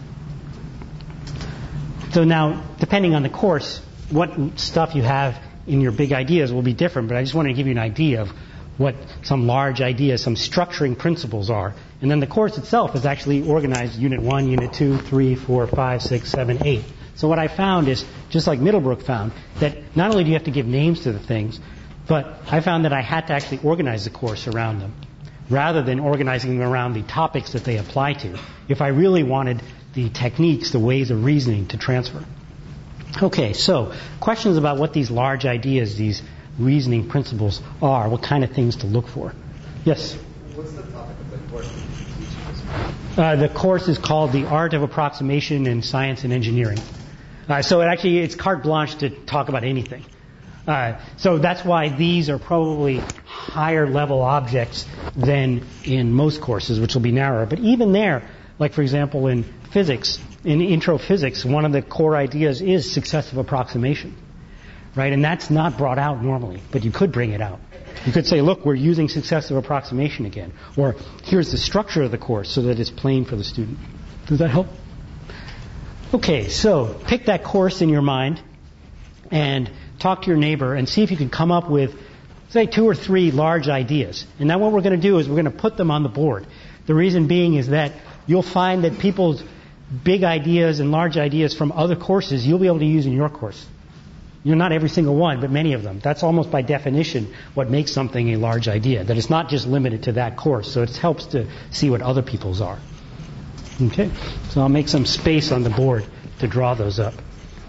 So now, depending on the course, what stuff you have in your big ideas will be different, but I just wanted to give you an idea of what some large ideas, some structuring principles are. And then the course itself is actually organized Unit 1, Unit 2, 3, 4, 5, 6, 7, 8. So what I found is, just like Middlebrook found, that not only do you have to give names to the things, but I found that I had to actually organize the course around them, rather than organizing them around the topics that they apply to, if I really wanted the techniques, the ways of reasoning to transfer. Okay, so questions about what these large ideas, these reasoning principles are, what kind of things to look for. Yes? What's the topic of the course? The course is called The Art of Approximation in Science and Engineering. So it's carte blanche to talk about anything. So that's why these are probably higher level objects than in most courses, which will be narrower. But even there, like for example in physics, in intro physics, one of the core ideas is successive approximation, right? And that's not brought out normally, but you could bring it out. You could say, look, we're using successive approximation again. Or here's the structure of the course so that it's plain for the student. Does that help? Okay, so pick that course in your mind and talk to your neighbor and see if you can come up with, say, 2 or 3 large ideas. And now what we're going to do is we're going to put them on the board. The reason being is that you'll find that people's big ideas and large ideas from other courses you'll be able to use in your course. Not every single one, but many of them. That's almost by definition what makes something a large idea, that it's not just limited to that course. So it helps to see what other people's are. Okay? So I'll make some space on the board to draw those up.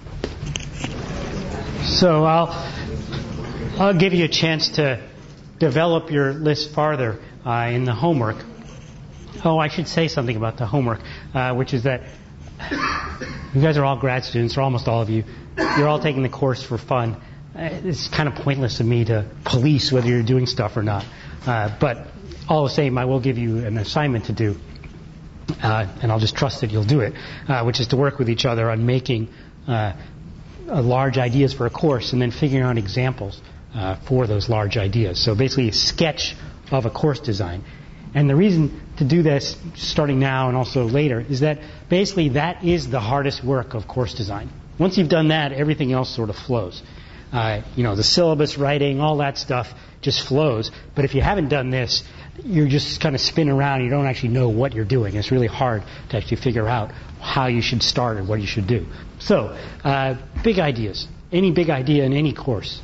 So I'll give you a chance to develop your list farther in the homework. Oh, I should say something about the homework, which is that you guys are all grad students, or almost all of you. You're all taking the course for fun. It's kind of pointless of me to police whether you're doing stuff or not. But all the same, I will give you an assignment to do. And I'll just trust that you'll do it, which is to work with each other on making large ideas for a course and then figuring out examples for those large ideas. So basically a sketch of a course design. And the reason to do this, starting now and also later, is that basically that is the hardest work of course design. Once you've done that, everything else sort of flows. The syllabus writing, all that stuff just flows. But if you haven't done this, you're just kind of spinning around. You don't actually know what you're doing. It's really hard to actually figure out how you should start and what you should do. So, big ideas. Any big idea in any course.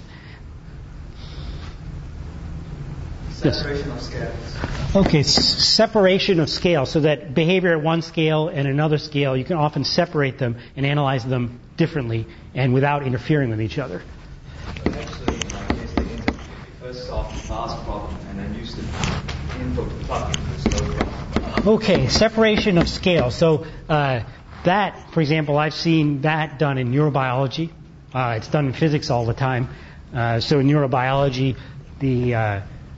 Separation of scales. Okay, separation of scale, so that behavior at one scale and another scale, you can often separate them and analyze them differently and without interfering with each other. But actually, in my case, they first solve the fast problem and then use the info to plug into the slow problem. Okay, separation of scale. So that, for example, I've seen that done in neurobiology. It's done in physics all the time. So in neurobiology, the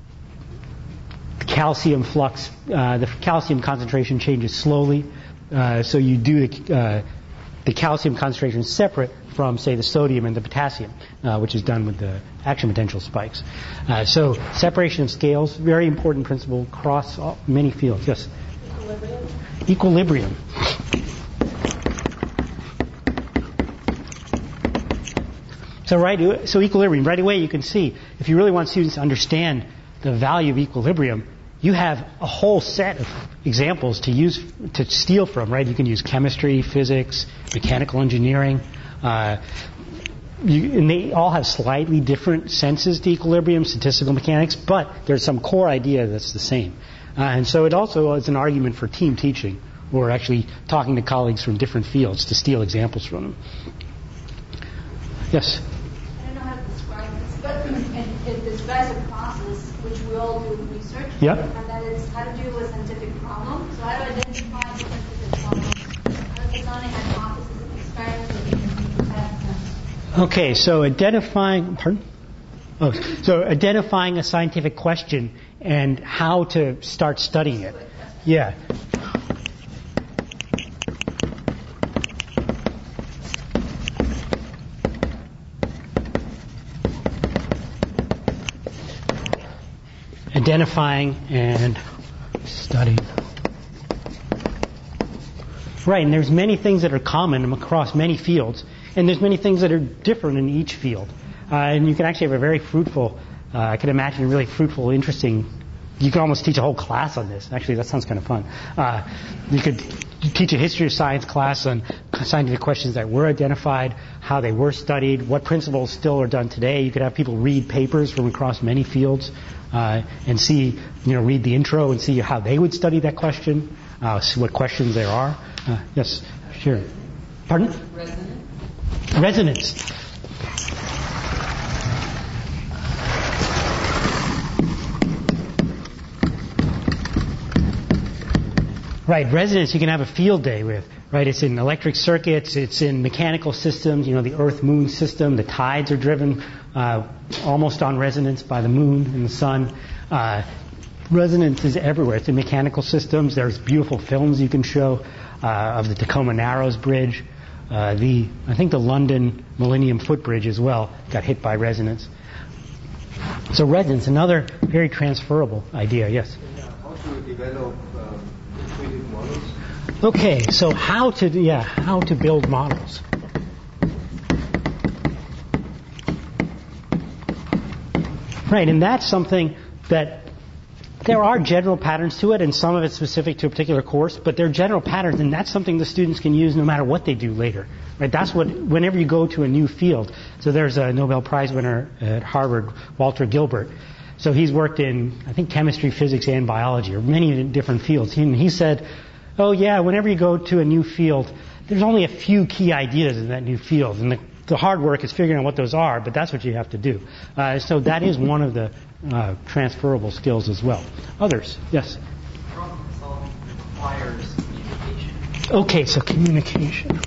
calcium flux, the calcium concentration changes slowly. So you do the calcium concentration separate from, say, the sodium and the potassium, which is done with the action potential spikes. So separation of scales, very important principle across many fields. Yes? Equilibrium. So equilibrium, right away you can see, if you really want students to understand the value of equilibrium, you have a whole set of examples to steal from, right? You can use chemistry, physics, mechanical engineering. And they all have slightly different senses to equilibrium, statistical mechanics, but there's some core idea that's the same. And so it also is an argument for team teaching, or actually talking to colleagues from different fields to steal examples from them. Yes? I don't know how to describe this, but it describes a process which we all do in research. Yep. And that is how to deal with scientific problems. So how to identify different scientific problems. How to design a hypothesis and experiments that we can test. Okay, so identifying a scientific question and how to start studying it. Yeah. Identifying and studying. Right, and there's many things that are common across many fields, and there's many things that are different in each field. And you can actually have a very fruitful, I can imagine a really fruitful, interesting, you could almost teach a whole class on this. Actually, that sounds kind of fun. You could teach a history of science class on scientific questions that were identified, how they were studied, what principles still are done today. You could have people read papers from across many fields and see, read the intro and see how they would study that question, see what questions there are. Yes, sure. Pardon? Resonance. Right, resonance you can have a field day with. Right, it's in electric circuits, it's in mechanical systems, the Earth-Moon system. The tides are driven almost on resonance by the moon and the sun. Resonance is everywhere. It's in mechanical systems. There's beautiful films you can show of the Tacoma Narrows Bridge. I think the London Millennium Footbridge as well got hit by resonance. So resonance, another very transferable idea. Yes? How to develop intuitive models? Okay, so how to build models. Right, and that's something that there are general patterns to it, and some of it's specific to a particular course, but there are general patterns, and that's something the students can use no matter what they do later. Right? That's whenever you go to a new field. So there's a Nobel Prize winner at Harvard, Walter Gilbert. So he's worked in, I think, chemistry, physics, and biology, or many different fields. And he said, whenever you go to a new field, there's only a few key ideas in that new field, and the hard work is figuring out what those are, but that's what you have to do. So that is one of the transferable skills as well. Others? Yes? Problem solving requires communication. Okay, so communication.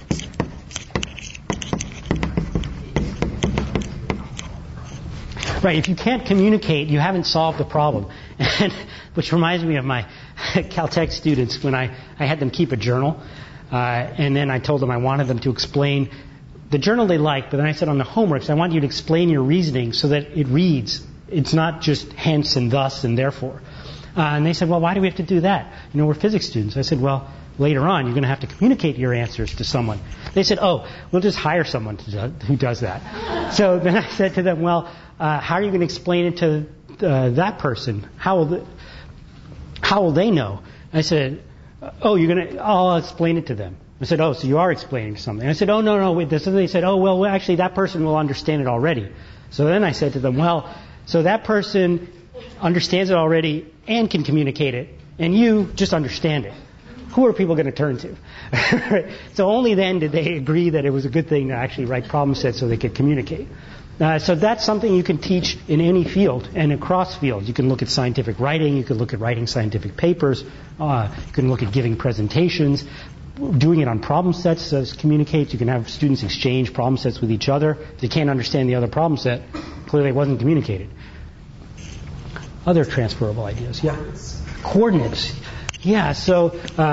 Right, if you can't communicate, you haven't solved the problem. And, which reminds me of my Caltech students when I had them keep a journal. And then I told them I wanted them to explain the journal they liked, but then I said on the homeworks, I want you to explain your reasoning so that it reads. It's not just hence and thus and therefore. And they said, well, why do we have to do that? We're physics students. I said, well, later on, you're going to have to communicate your answers to someone. They said, we'll just hire someone who does that. So then I said to them, well, how are you going to explain it to that person? How will they know? I said, I'll explain it to them. I said, so you are explaining something. I said, no, wait. This. And they said, well, actually, that person will understand it already. So then I said to them, so that person understands it already and can communicate it, and you just understand it. Who are people going to turn to? So only then did they agree that it was a good thing to actually write problem sets so they could communicate. So that's something you can teach in any field and across fields. You can look at scientific writing. You can look at writing scientific papers. You can look at giving presentations. Doing it on problem sets communicates. You can have students exchange problem sets with each other. If they can't understand the other problem set, clearly it wasn't communicated. Other transferable ideas. Yeah. Coordinates. Yeah, so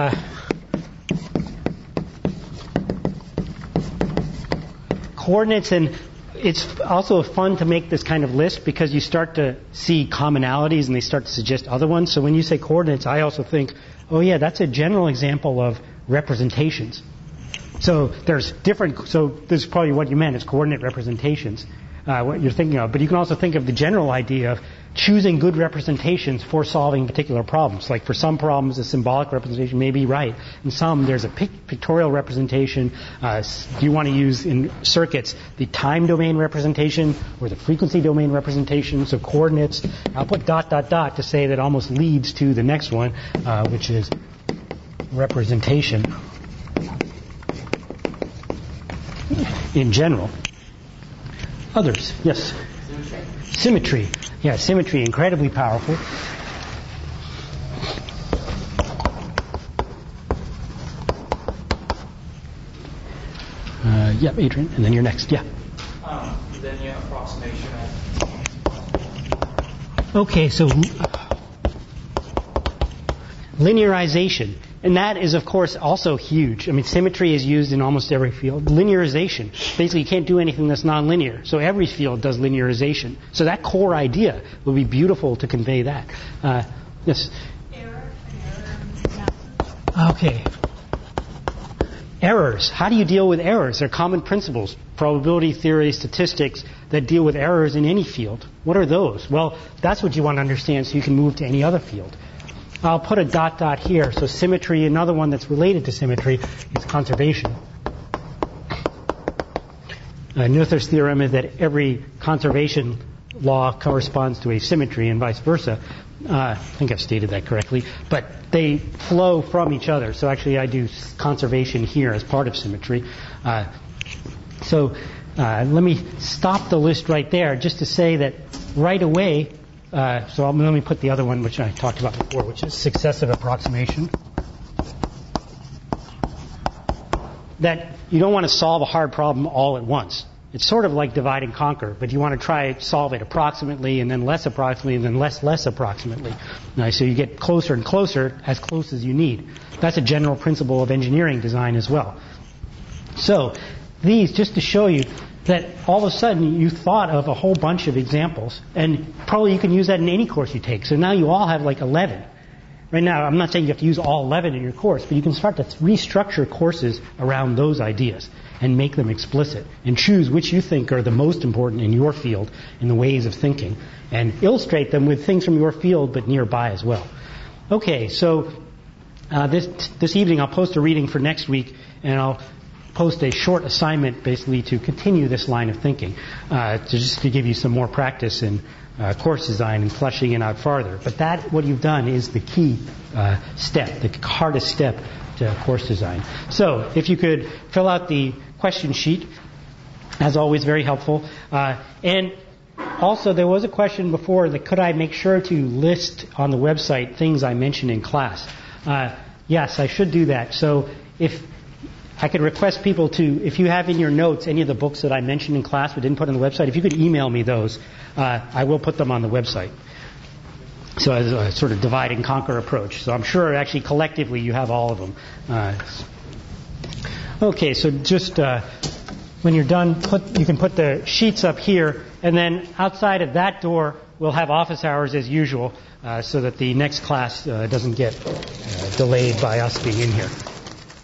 coordinates, and it's also fun to make this kind of list because you start to see commonalities and they start to suggest other ones. So when you say coordinates, I also think, that's a general example of representations. So there's different, so this is probably what you meant, is coordinate representations, what you're thinking of. But you can also think of the general idea of choosing good representations for solving particular problems. Like for some problems, a symbolic representation may be right. In some, there's a pictorial representation. You want to use in circuits the time domain representation or the frequency domain representation. So coordinates. I'll put ... to say that almost leads to the next one, which is representation in general. Others? Yes? Symmetry. Yeah, symmetry, incredibly powerful. Adrian, and then you're next. Yeah. Linear approximation. Okay, so linearization. And that is, of course, also huge. I mean, symmetry is used in almost every field. Linearization. Basically, you can't do anything that's nonlinear. So every field does linearization. So that core idea would be beautiful to convey that. Yes? Error. Okay. Errors. How do you deal with errors? There are common principles, probability theory, statistics, that deal with errors in any field. What are those? Well, that's what you want to understand so you can move to any other field. I'll put a ... here. So symmetry, another one that's related to symmetry, is conservation. Noether's theorem is that every conservation law corresponds to a symmetry and vice versa. I think I've stated that correctly. But they flow from each other. So actually I do conservation here as part of symmetry. So let me stop the list right there just to say that right away, let me put the other one which I talked about before, which is successive approximation. that you don't want to solve a hard problem all at once. It's sort of like divide and conquer, but you want to try to solve it approximately, and then less approximately, and then less approximately. Now, so you get closer and closer, as close as you need. That's a general principle of engineering design as well. So these, just to show you that all of a sudden you thought of a whole bunch of examples, and probably you can use that in any course you take. So now you all have like 11. Right now, I'm not saying you have to use all 11 in your course, but you can start to restructure courses around those ideas and make them explicit and choose which you think are the most important in your field in the ways of thinking and illustrate them with things from your field but nearby as well. Okay, so this evening I'll post a reading for next week, and I'll post a short assignment basically to continue this line of thinking, to give you some more practice in course design and fleshing it out farther. But that, what you've done, is the key step, the hardest step to course design. So if you could fill out the question sheet, as always, very helpful. And also, there was a question before that could I make sure to list on the website things I mentioned in class. Yes, I should do that. So if I could request people to, if you have in your notes any of the books that I mentioned in class but didn't put on the website, if you could email me those, I will put them on the website. So as a sort of divide and conquer approach. So I'm sure actually collectively you have all of them. Okay, so just when you're done, you can put the sheets up here, and then outside of that door we'll have office hours as usual, so that the next class doesn't get delayed by us being in here.